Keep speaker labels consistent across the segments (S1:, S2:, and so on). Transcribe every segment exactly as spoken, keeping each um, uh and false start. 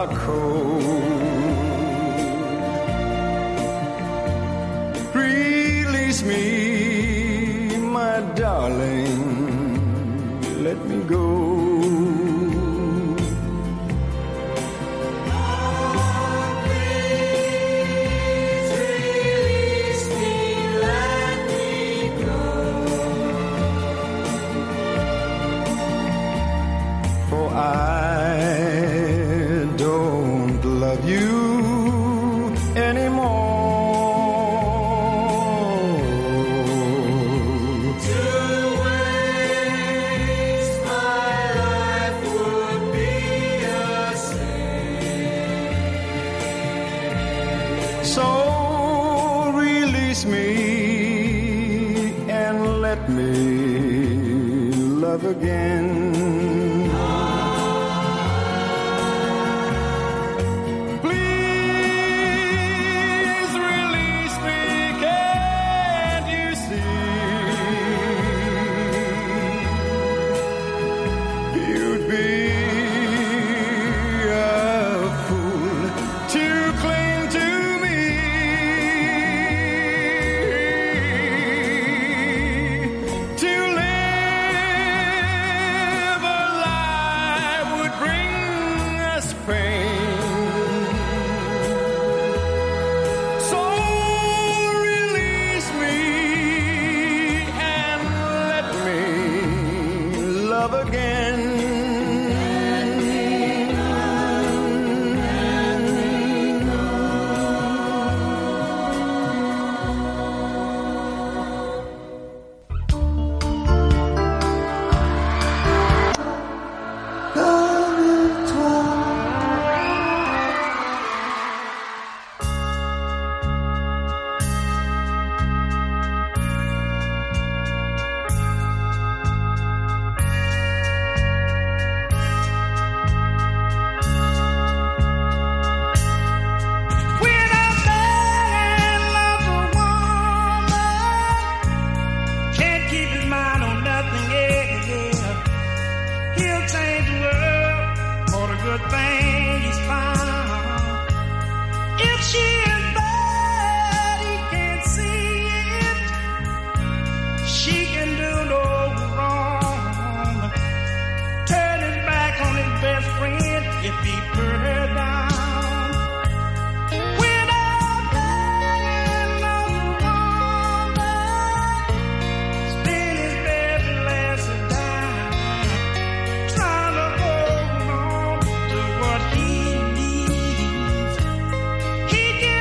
S1: are cold. Release me, my darling, let me go. I don't love you anymore. To waste my life would be a sin. So release me and let me love again.
S2: He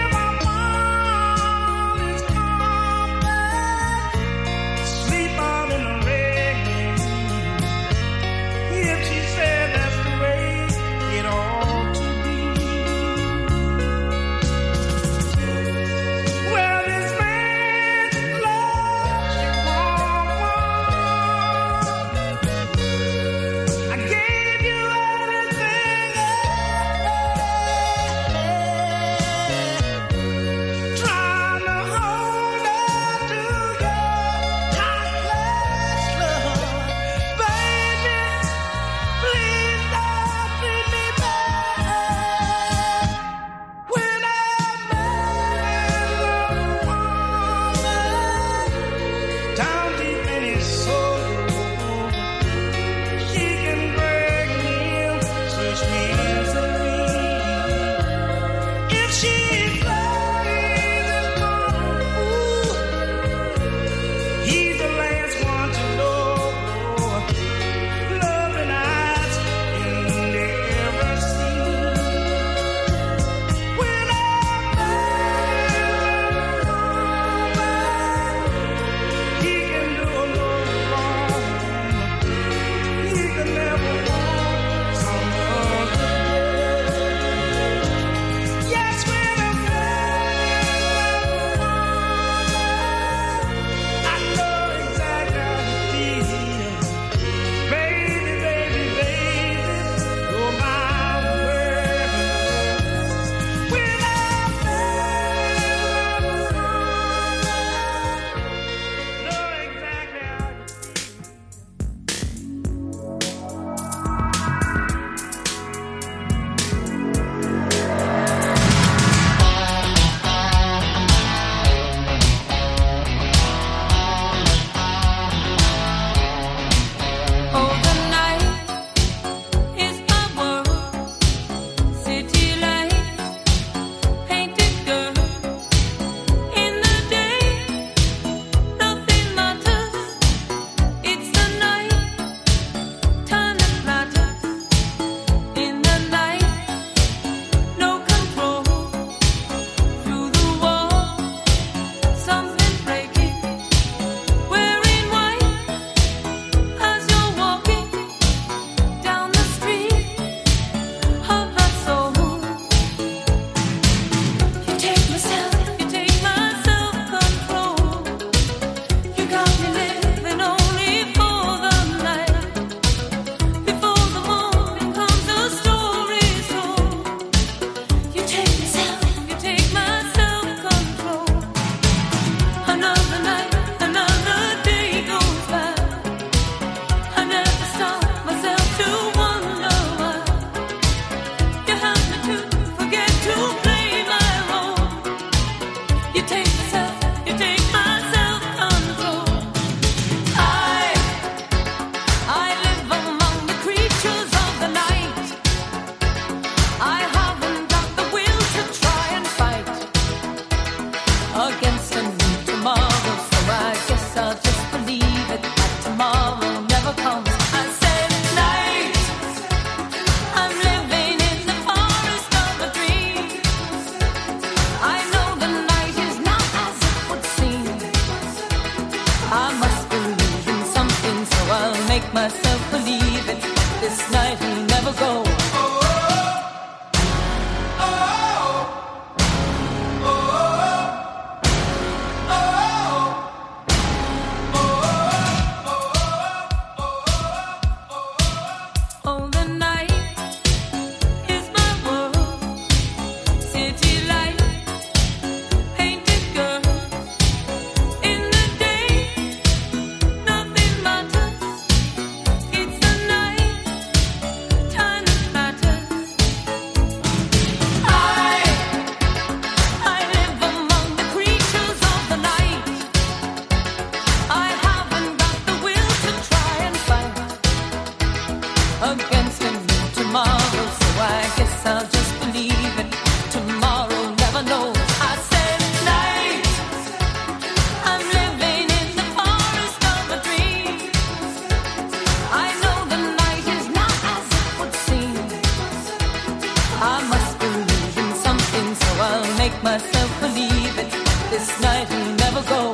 S2: I'll make myself believe it. This night will never go.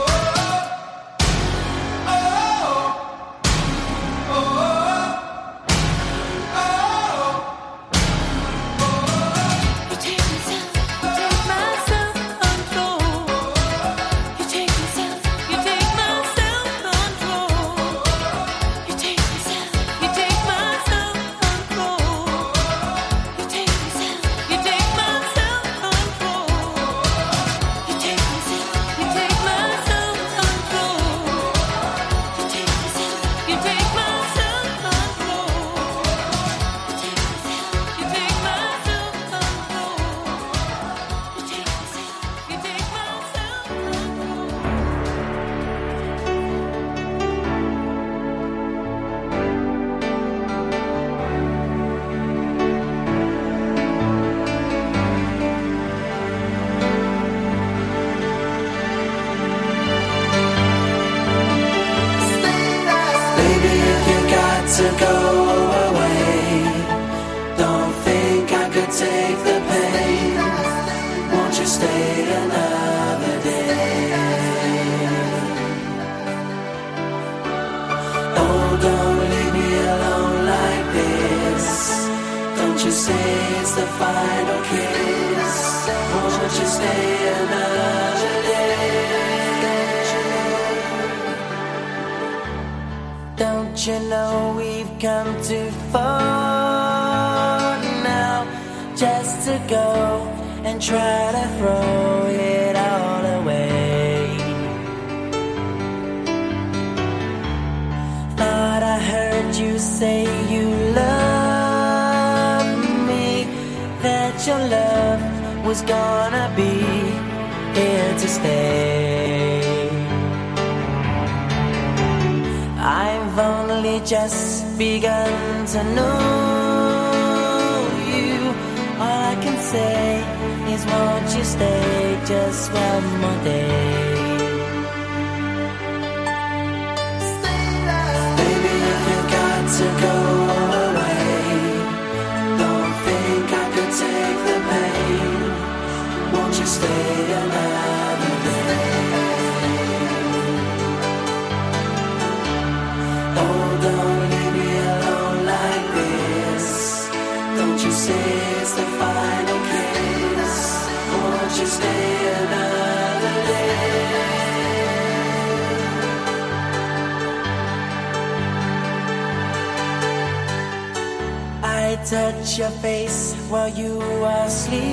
S3: To go away, don't think I could take the pain. Won't you stay another day? Oh, don't leave me alone like this. Don't you say it's the final kiss. Won't you stay another day? Don't you know we've come too far now just to go and try to throw it all away? Thought I heard you say you love me, that your love was gonna be here to stay. I've only just begun to know you. All I can say is won't you stay just one more day? Baby, if you got to go away, don't think I could take the pain. Won't you stay another day? Don't leave me alone like this. Don't you say it's the final kiss. Won't you stay another day? I touch your face while you are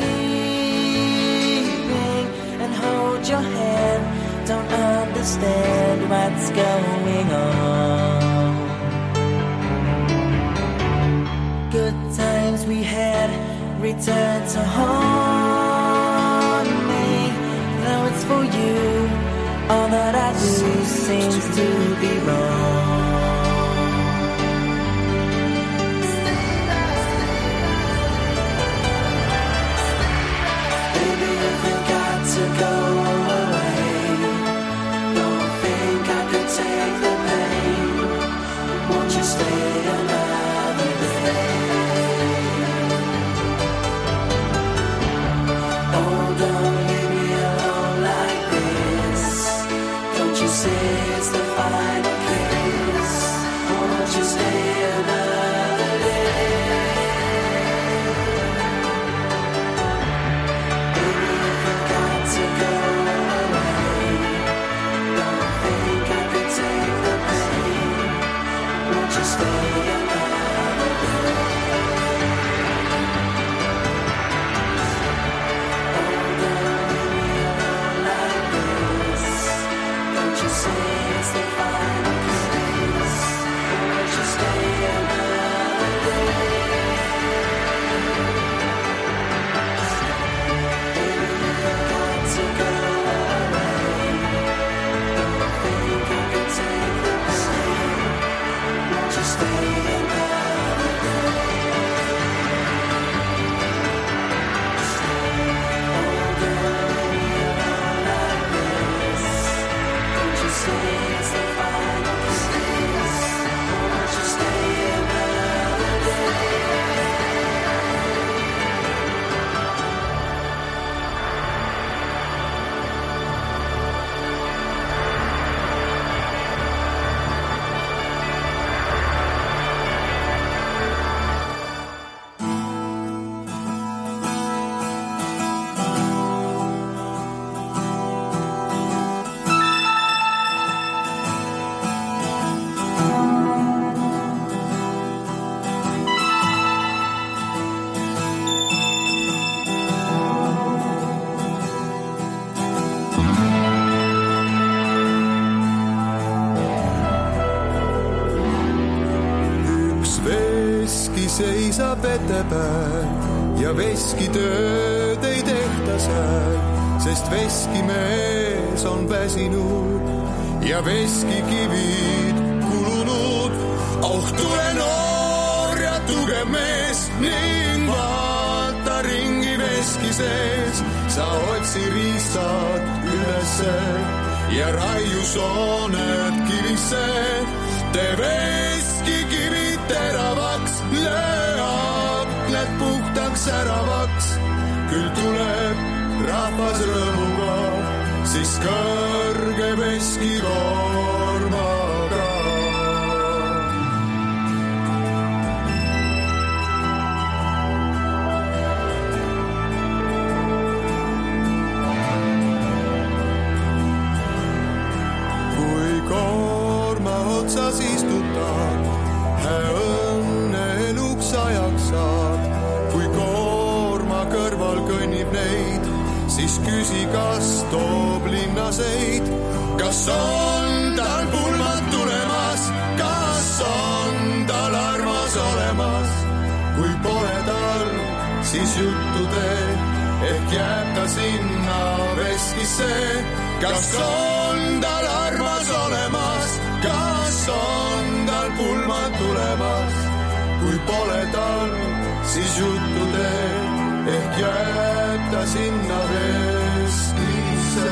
S3: sleeping and hold your hand. Don't understand what's going on. Good times we had return to haunt me. Though it's for you, all that I do seems to be wrong. Baby, if you got to go away, don't think I could take the pain. Won't you stay another day? Don't leave me alone like this. Don't you say it's the final
S1: vete peal ja veskitööd ei tehta seal, sest veskimees on väsinud ja veskikivid kulunud. Oh, tule noor ja tugev mees ning vaata ringi veski sees. Sa otsi riistad ülesse ja raiu sooned kivisse. Tee veskikivid teravaks, löö akned puhtaks säravaks. Küll tuleb rahvas rõõmuga, siis kõrge veskikoormaga. Kui koorma otsas istutad, õnne eluks ajaks saab. Kui koorma kõrval kõnnib neid, siis küsi, kas toob linnaseid. Kas on tal pulmad tulemas, kas on tal armas olemas. Kui pole tal, siis juttu tee, ehk jääb ta sinna veskisse. Kas on tal armas olemas, kas on tal pulmad tulemas. Kui pole tal, siis juttu tee, ehk jääb ta sinna veskisse.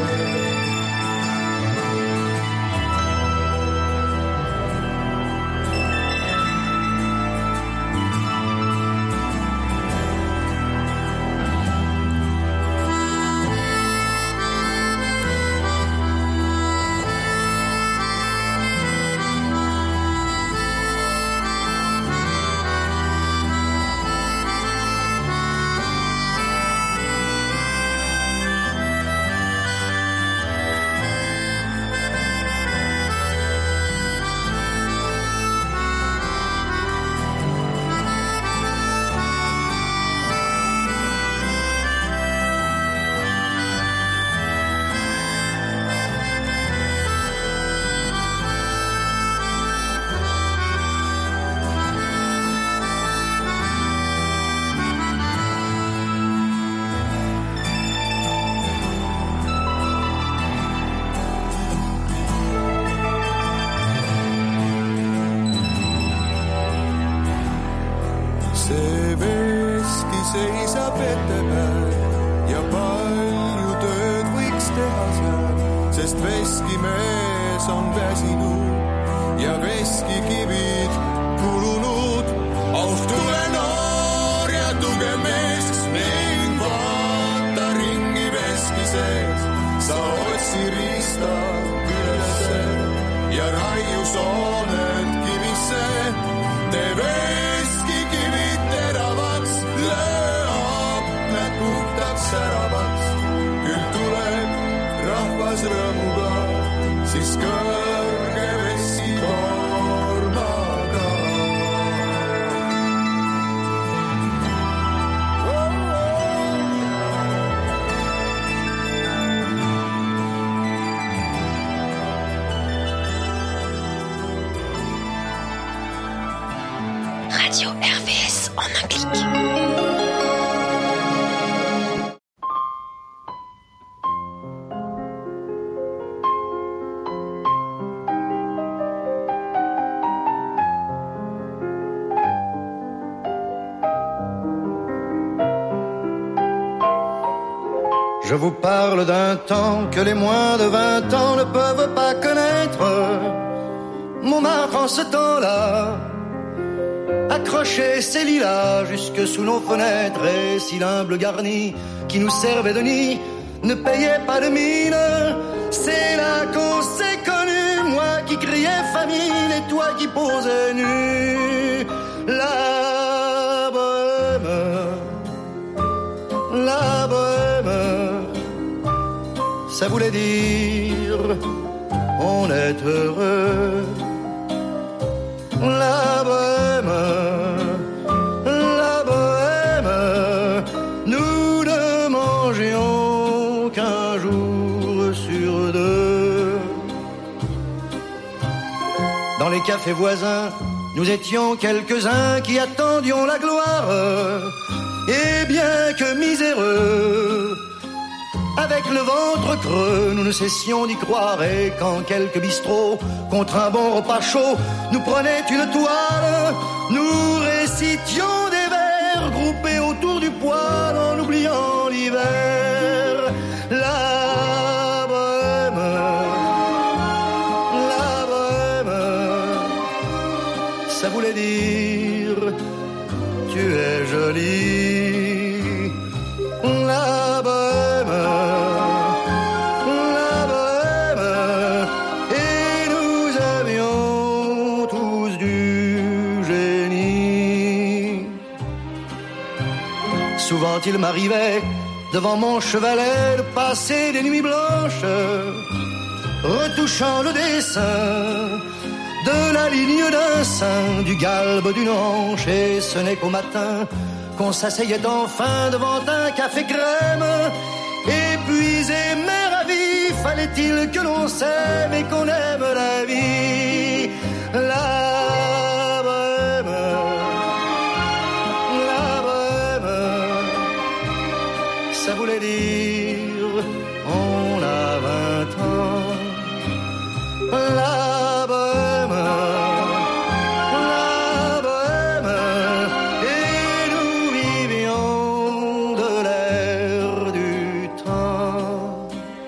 S1: Seisab ette peal ja palju tööd võiks teha seal, sest veskimees on väsinud ja veskikivid kulunud. Oh, tule noor ja tugev mees ning vaata ringi veski sees. Sa otsi riista ülesse ja raiu sooned kivisse. Tee veskikivid teravaks, säravaks. Küll tuleb rahvas rõõmuga, siis kõrge veskikoormaga.
S4: Radio R V S en un clic.
S5: Je vous parle d'un temps que les moins de vingt ans ne peuvent pas connaître. Montmartre en ce temps-là accrochait ses lilas jusque sous nos fenêtres, et si l'humble garni qui nous servait de nid ne payait pas de mine. C'est là qu'on s'est connus, moi qui criais famine et toi qui posais nu. La bohème, la bohème, ça voulait dire on est heureux. La bohème, la bohème, nous ne mangions qu'un jour sur deux. Dans les cafés voisins, nous étions quelques-uns qui attendions la gloire. Et bien que miséreux, avec le ventre creux, nous ne cessions d'y croire. Et quand quelques bistrots, contre un bon repas chaud, nous prenaient une toile, nous récitions des vers groupés autour du poêle en oubliant l'hiver. La bohème, la bohème, ça voulait dire tu es jolie. La bohème, la bohème, et nous avions tous du génie. Souvent il m'arrivait devant mon chevalet de passer des nuits blanches, retouchant le dessin de la ligne d'un sein, du galbe d'une hanche. Et ce n'est qu'au matin qu'on s'asseyait enfin devant un café crème. Épuisé mais ravi, fallait-il que l'on s'aime et qu'on aime la vie. La bohème, la bohème, ça voulait dire on a vingt ans. La bohème, la bohème, et nous vivions de l'air du temps.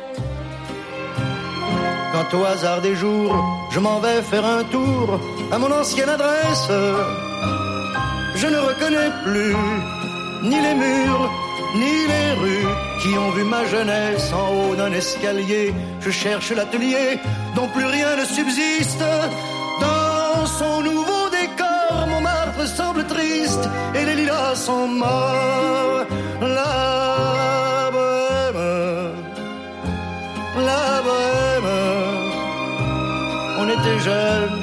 S5: Quand au hasard des jours, je m'en vais faire un tour à mon ancienne adresse, je ne reconnais plus ni les murs, ni les rues qui ont vu ma jeunesse en haut d'un escalier. Je cherche l'atelier dont plus rien ne subsiste. Dans son nouveau décor, Montmartre semble triste et les lilas sont morts. La bohème, la bohème, on était jeunes,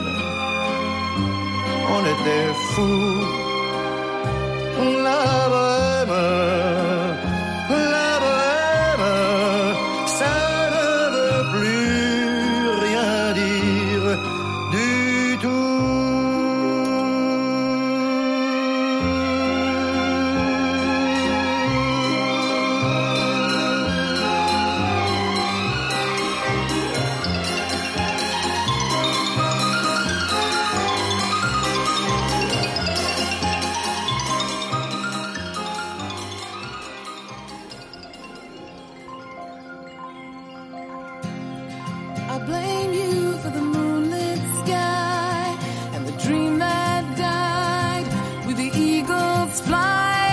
S5: on était fous. La bohème, la bohème, ça ne veut plus rien dire du tout.
S6: I blame you for the moonlit sky and the dream that died with the eagle's flight.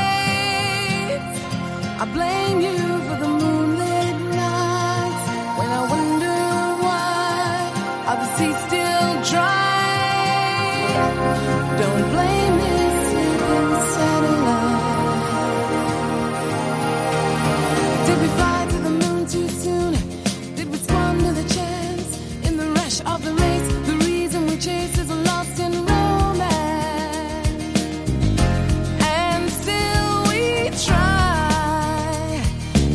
S6: I blame you for the moonlit nights when I wonder why are the seas still dry. Don't blame this sleeping satellite. Did we fly to the moon too soon? Did we squander the chance in the rush of the race? The reason we chase is lost in romance, and still we try.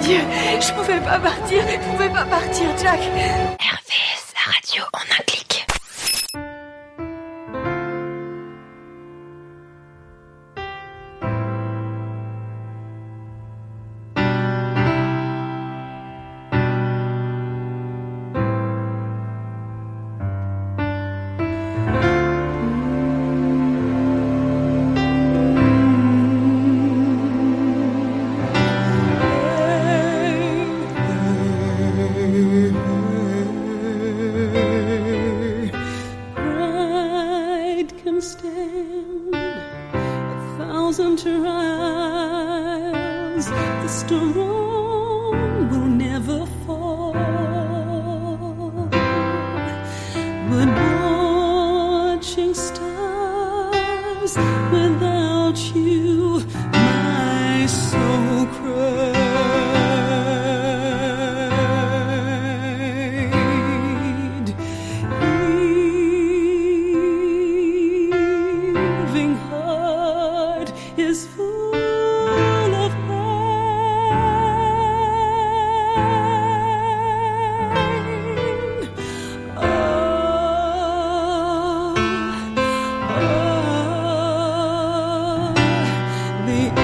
S2: Dieu, je pouvais pas partir, je pouvais pas partir, Jack.
S4: R V S, la radio en un clic.
S7: The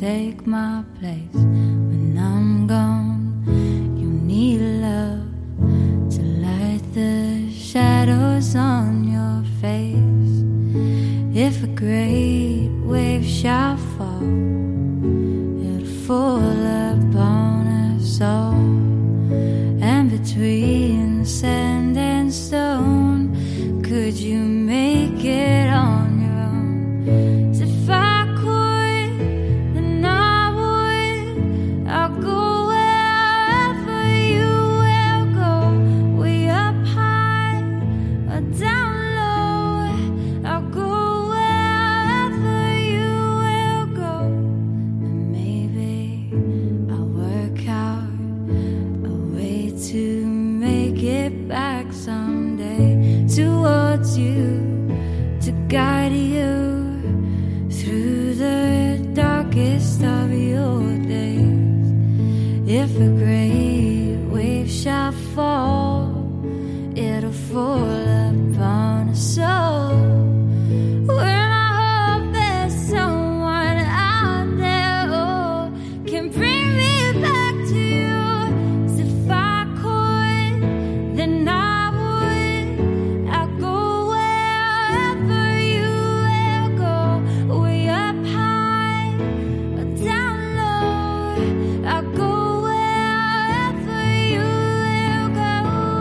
S6: take my place when I'm gone. You need love to light the shadows on your face. If a great wave shall fall, it'll fall upon us all. And between the sand and stone, could you make it on your own? 'Cause if I could, then I would. I'll go wherever you will go, way up high or down low. I'll go wherever you will go, and maybe I'll work out a way to make it back someday towards you, to guide you through the darkest of your days. If a great wave shall fall, it'll fall upon us all. When I hope there's someone out there who can bring me back to you. 'Cause if I could, then I would. I'll go wherever you will go, way up high or down low. I'll go wherever you will go.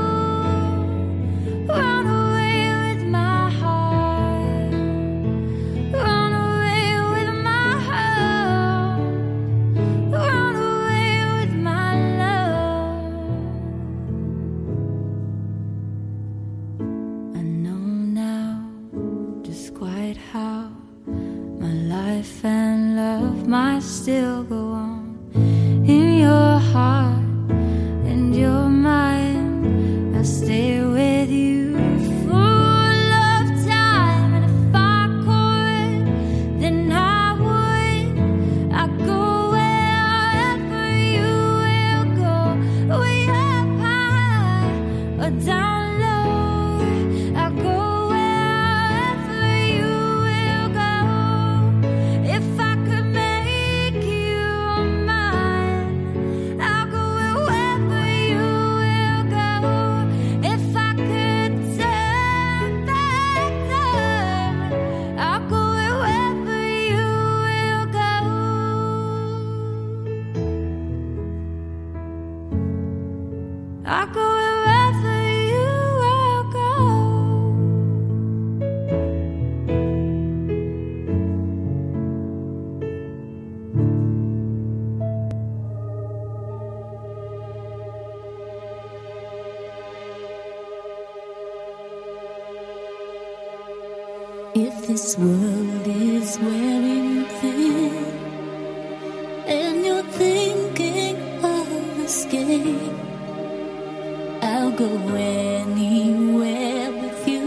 S6: Run away with my heart, run away with my heart, run away with my love. I know now just quite how my life and love might still go on in your heart and your mind. I'll stay with you full of time, and if I could, then I would. I'll go wherever you will go, way up high or down low. I'll go wherever you will go. If I could make you mine, I'll go wherever you will go. If I could turn back time, I'll go wherever you will go. I'll go wherever you will go.
S7: If this world is wearing thin and you're thinking of escape, I'll go anywhere with you.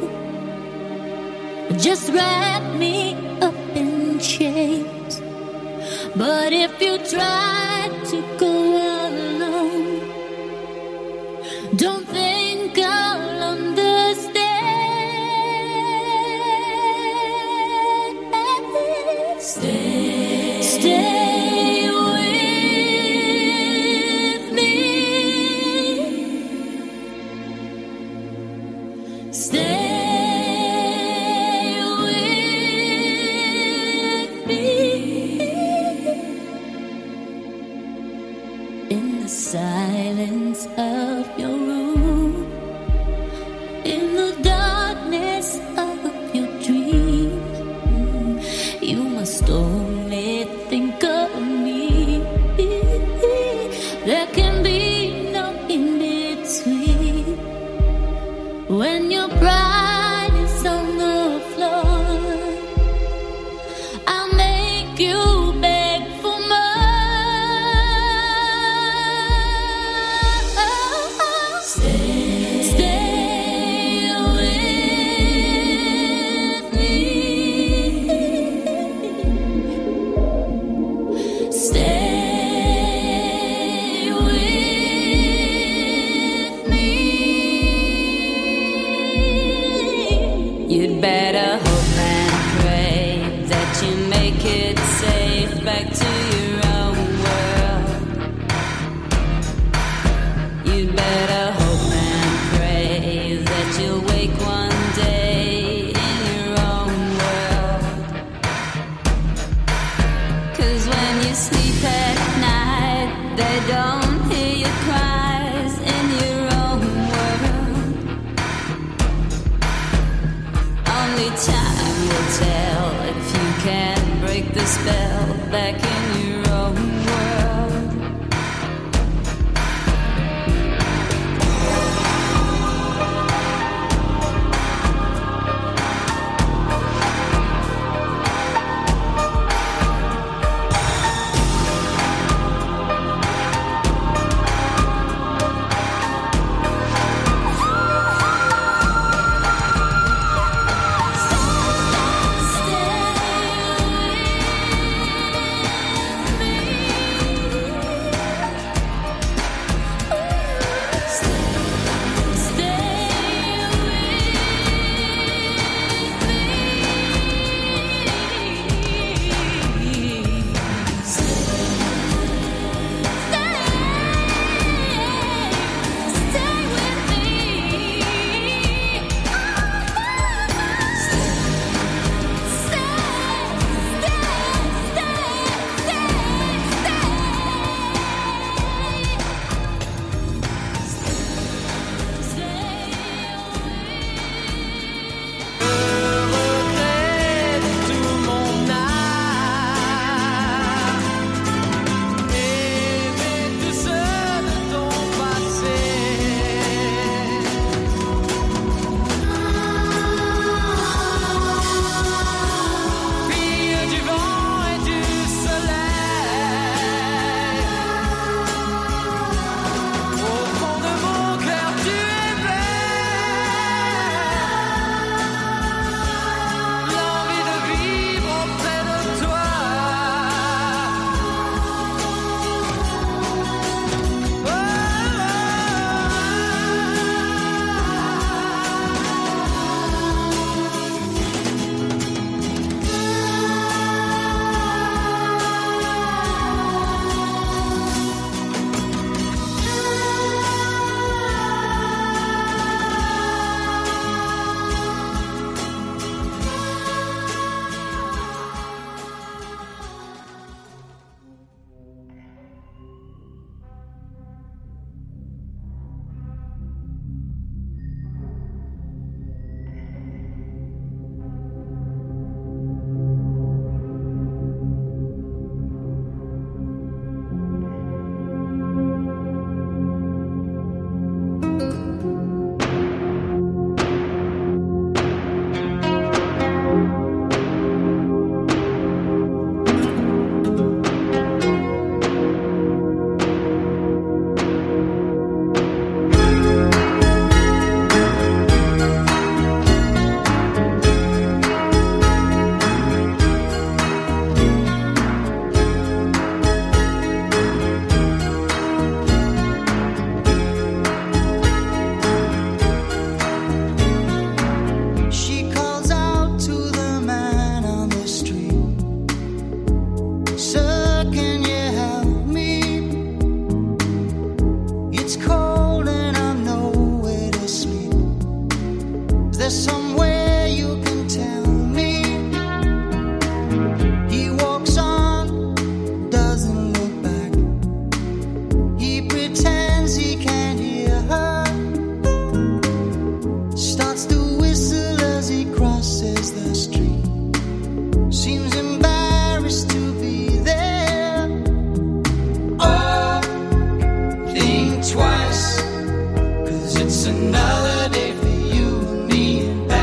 S7: Just wrap me up in chains. But if you try to go alone, don't think I'll understand. Stay, stay with me. Stay with me. In the silence of your room, in the darkness of your dreams, you must only think of me. There can be no in between. When your pride is on the floor, I'll make you beg for more. Stay, stay with me. Stay with me.
S6: You'd better hope and pray that you make it safe back
S7: to your own world. You'd better hope and pray that you'll wake one day in your own world. 'Cause when you sleep at night, they don't hear your cries in your own world. Only time will tell if you can break the spell back in your own world.
S3: Twice, 'cause it's another day for you and me and back.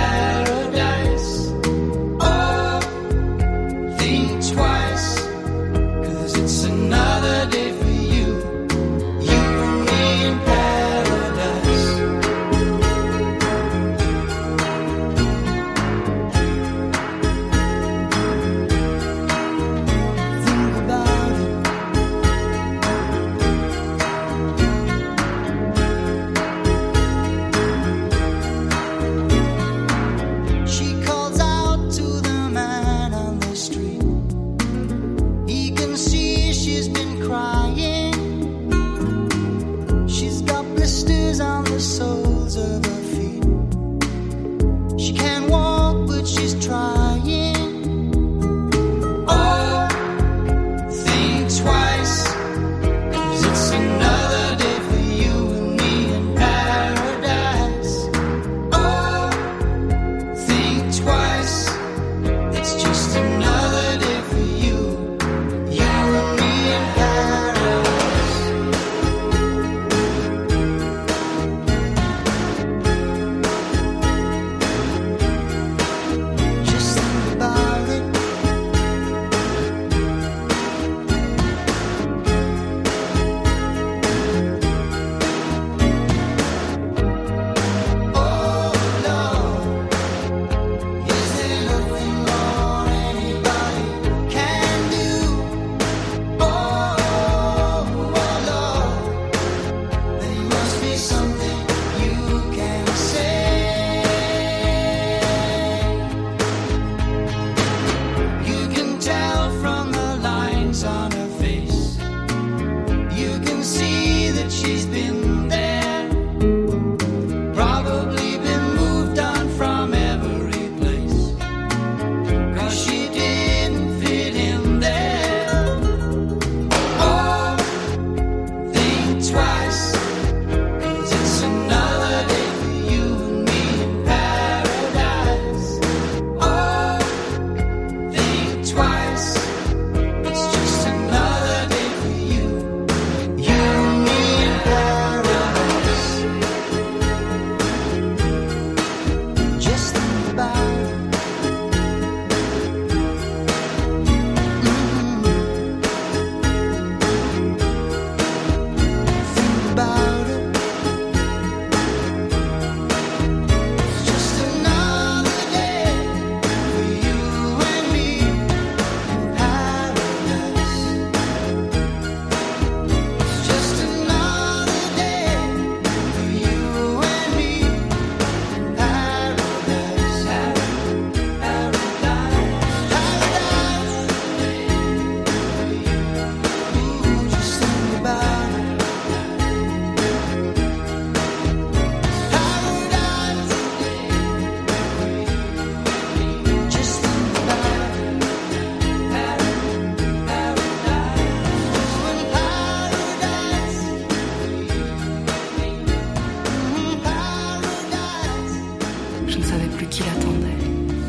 S3: je ne savais plus qui l'attendait.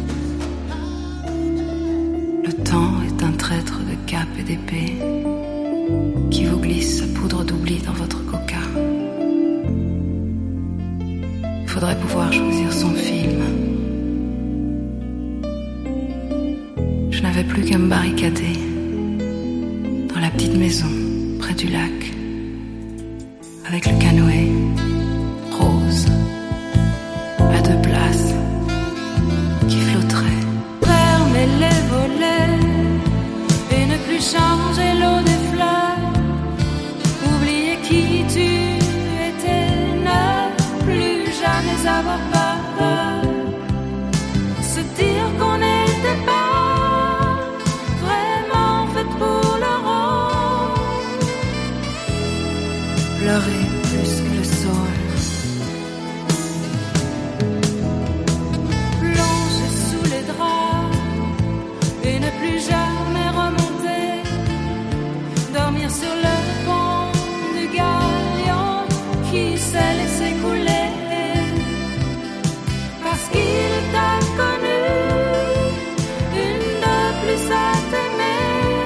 S3: Le temps est un traître de cap et d'épée qui vous glisse sa poudre d'oubli dans votre coca. Il faudrait pouvoir choisir son film. Je n'avais plus qu'à me barricader dans la petite maison près du lac avec le canoë rose à deux places qui flotterait.
S6: Fermer les volets et ne plus changer l'eau des fleurs. Oublier qui tu étais, ne plus jamais avoir peur. Se dire qu'on n'était pas vraiment fait pour le rôle.
S3: Pleurer plus que le sol.
S6: Plonger sous les draps et ne plus jamais remonter. Dormir sur le pont du galion qui s'est laissé couler. Parce qu'il t'a connu, une de plus à t'aimer.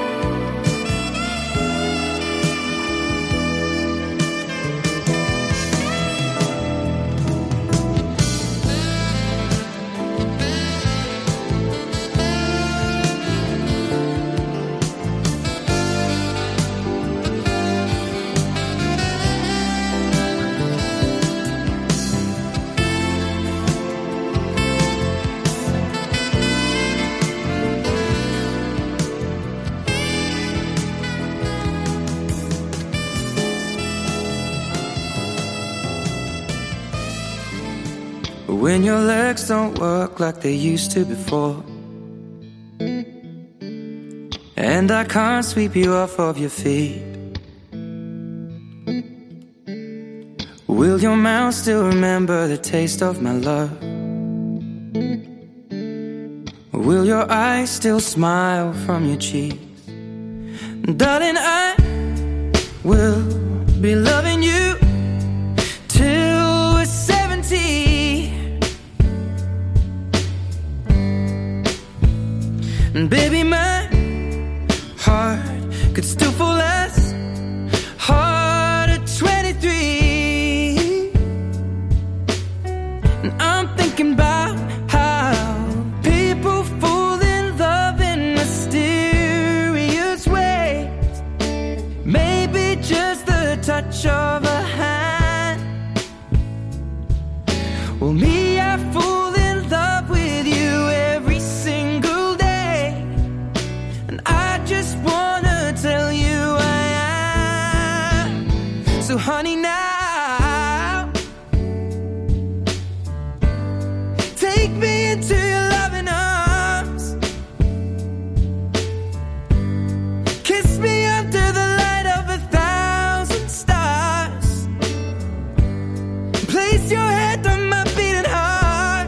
S8: When your legs don't work like they used to before, and I can't sweep you off of your feet, will your mouth still remember the taste of my love? Will your eyes still smile from your cheeks? Darling, I will be loving you till we're seventy. And baby, my heart could still fall as hard at twenty-three. And I'm thinking about how people fall in love in mysterious ways. Maybe just the touch of a hand. Well, me, I fall in love with you every single day. And I just wanna tell you I am. So honey, now take me into your loving arms. Kiss me under the light of a thousand stars. Place your head on my beating heart.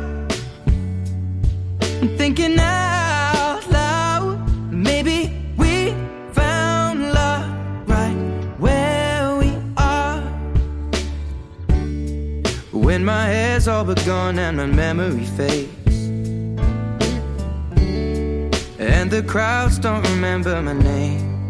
S8: I'm thinking out loud, maybe we found love right where we are. When my hair's all but gone and my memory fades, and the crowds don't remember my name,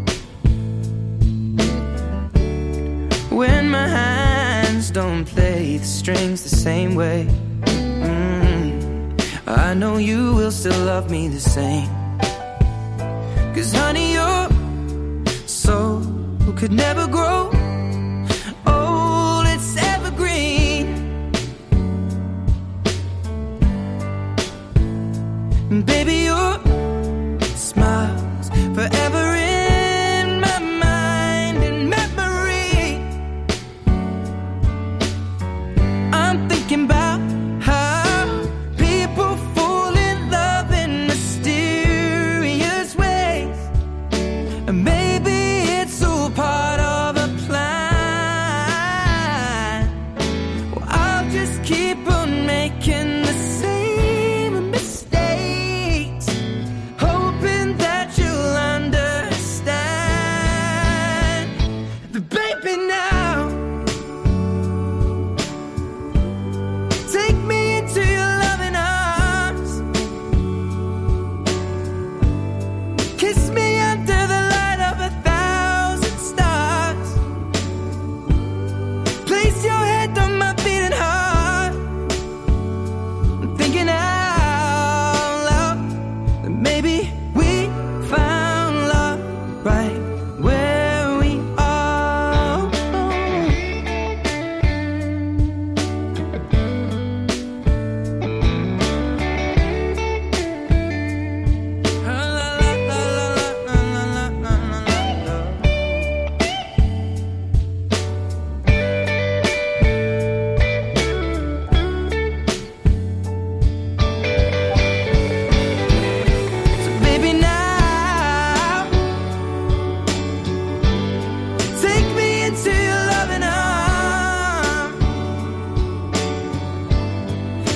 S8: when my hands don't play the strings the same way, mm, I know you will still love me the same. Cause honey, your soul could never grow old, it's evergreen. And baby, your smile's forever in my mind and memory. I'm thinking about how people fall in love in mysterious ways. And maybe it's all part of a plan. Well, I'll just keep on making the same mistakes, hoping that you'll understand. But baby, now take me into your loving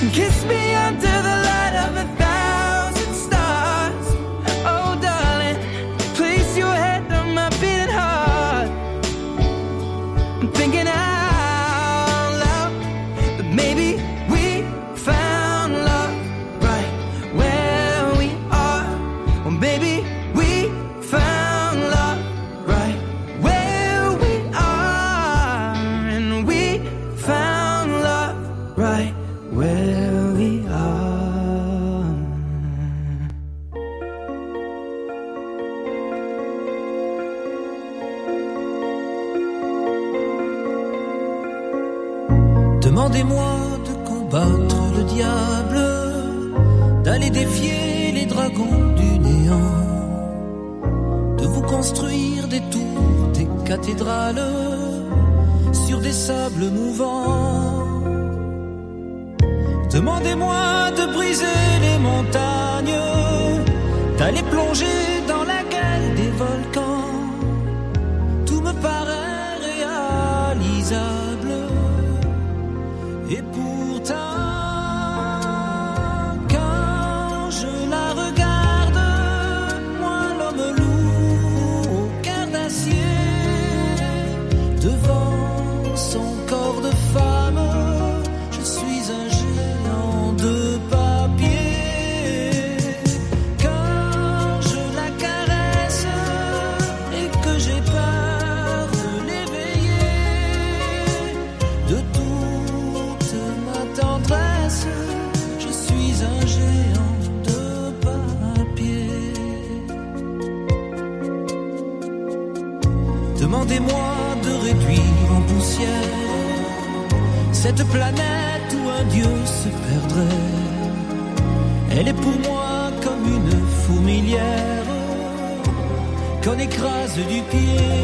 S8: Kiss me under the light of a thousand stars. Oh darling, place your head on my beating heart. I'm thinking out loud that maybe we found love right where we are. Well, maybe we found love right where we are. And we found love right where we are.
S9: Demandez-moi de combattre le diable, d'aller défier les dragons du néant, de vous construire des tours, des cathédrales sur des sables mouvants. Demandez-moi de briser les montagnes, d'aller plonger dans la gueule des volcans. Tout me paraît réalisable. Et pourtant, quand je la regarde, moi l'homme loup au cœur d'acier, devant son corps de femme, je suis un géant de papier. Quand je la caresse et que j'ai peur de l'éveiller, de toute ma tendresse, je suis un géant de papier. Demandez-moi de réduire en poussière cette planète où un dieu se perdrait. Elle est pour moi comme une fourmilière qu'on écrase du pied.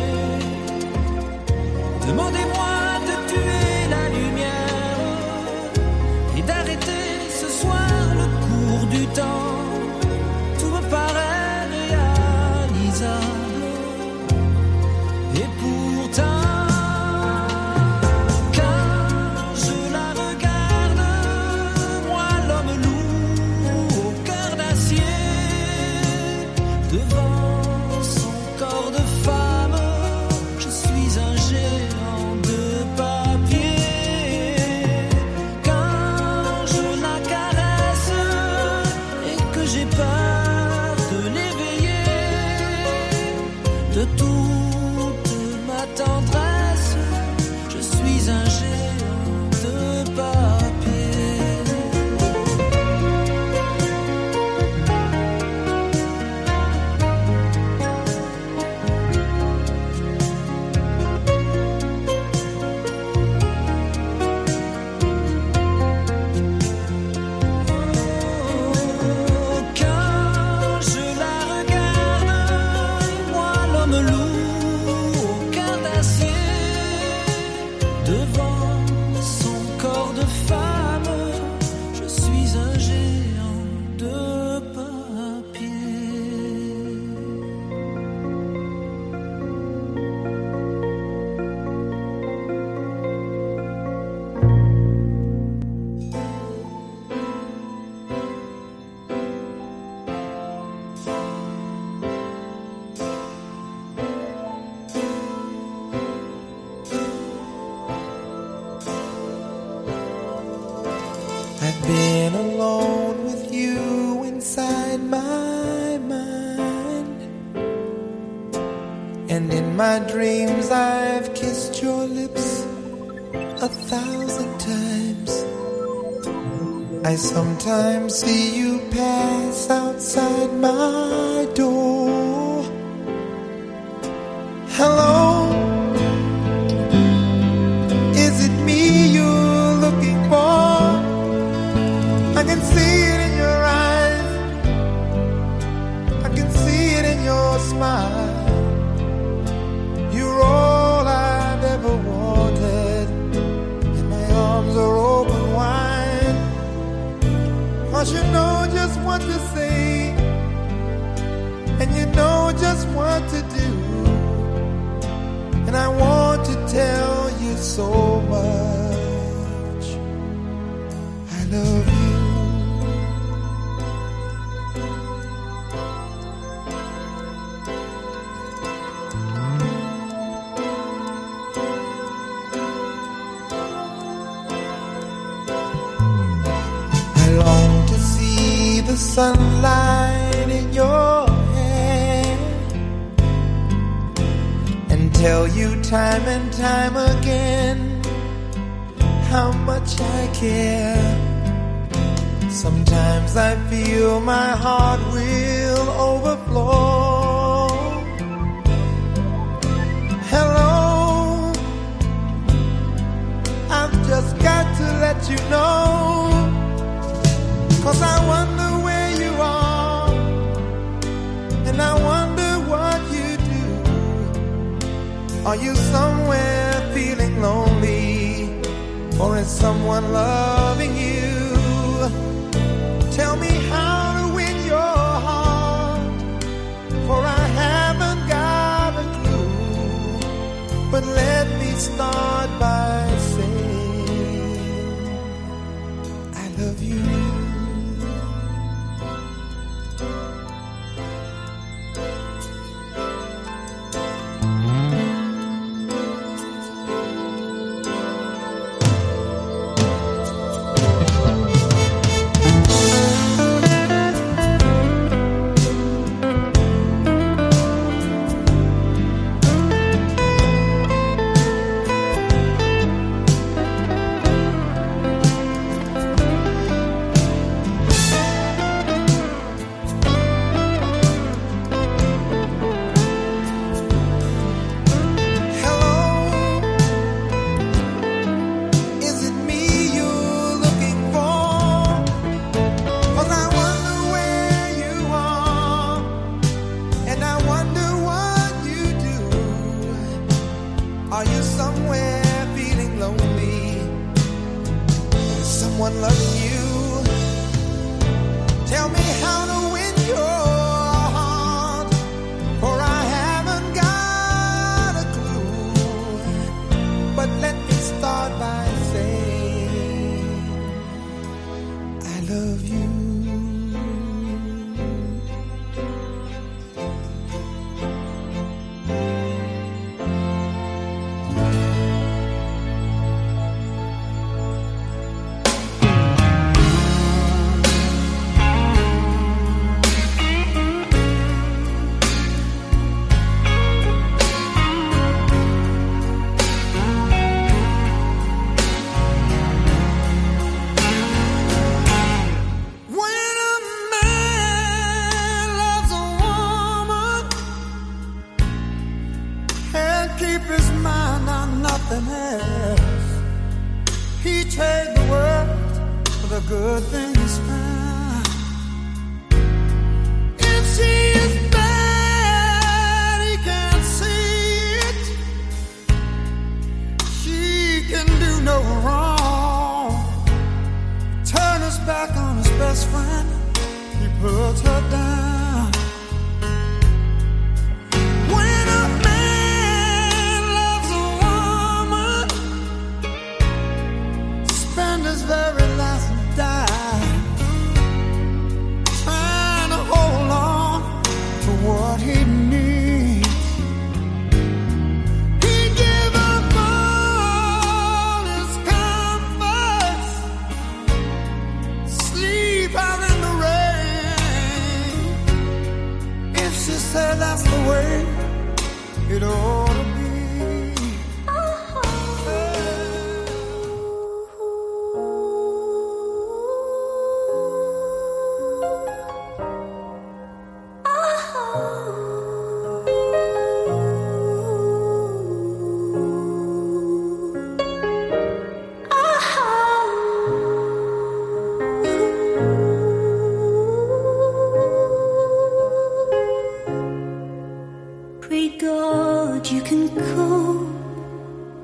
S9: Demandez-moi de tuer la lumière et d'arrêter ce soir le cours du temps. Tout me paraît réalisable. Et pourtant, de toute ma tendresse, je suis un géant de papier.
S10: I've been alone with you inside my mind, and in my dreams I've kissed your lips a thousand times. I sometimes see you pass outside my door. Hello, is it me you're looking for? I can see it in your eyes, I can see it in your smile. You're all I've ever wanted, and my arms are open wide. 'Cause you know just what to say, and you know just what to do. And I want to tell you so much. I love you. I long to see the sunlight in your hair and tell you time and time again how much I care. Sometimes I feel my heart will overflow. Hello, I've just got to let you know, 'cause I wonder where you are, and I wonder what you do. Are you somewhere feeling lonely, or is someone loving you? Tell me how to win your heart, for I haven't got a clue. But let me start by saying I love you.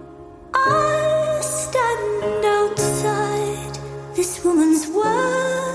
S7: This woman's world